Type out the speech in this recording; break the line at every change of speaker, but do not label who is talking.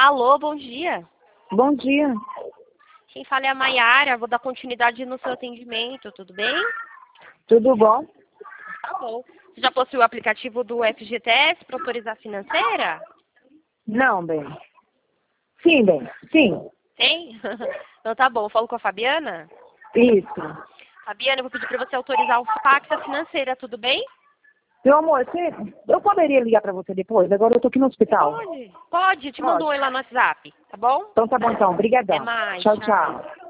Alô, bom dia.
Bom dia.
Quem fala é a Maiara, vou dar continuidade no seu atendimento, tudo bem?
Tudo bom?
Tá bom. Você já possuiu o aplicativo do FGTS para autorizar financeira?
Não, bem. Sim, bem. Sim.
Tem? Então tá bom, falo com a Fabiana?
Isso.
Fabiana, eu vou pedir para você autorizar o Pacta Financeira, tudo bem?
Meu amor, eu poderia ligar pra você depois? Agora eu tô aqui no hospital.
Pode, te mando um oi lá no WhatsApp, tá bom?
Então tá bom, então. Obrigadão.
Até mais,
Tchau,
tchau.
tchau.